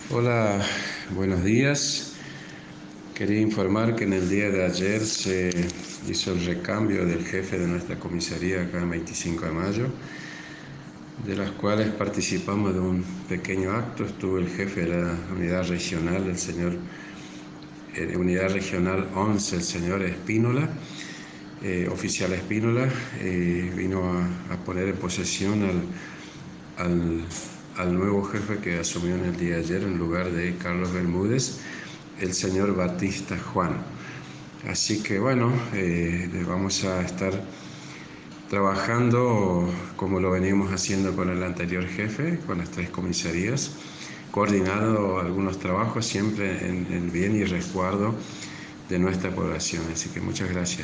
Hola, buenos días. Quería informar que en el día de ayer se hizo el recambio del jefe de nuestra comisaría acá en 25 de mayo, de las cuales participamos de un pequeño acto. Estuvo el jefe de la unidad regional, unidad regional 11, el señor Espínola, oficial Espínola, vino a poner en posesión al nuevo jefe que asumió en el día de ayer en lugar de Carlos Bermúdez, el señor Batista Juan. Así que bueno, vamos a estar trabajando como lo venimos haciendo con el anterior jefe, con las 3 comisarías, coordinando algunos trabajos siempre en el bien y resguardo de nuestra población. Así que muchas gracias.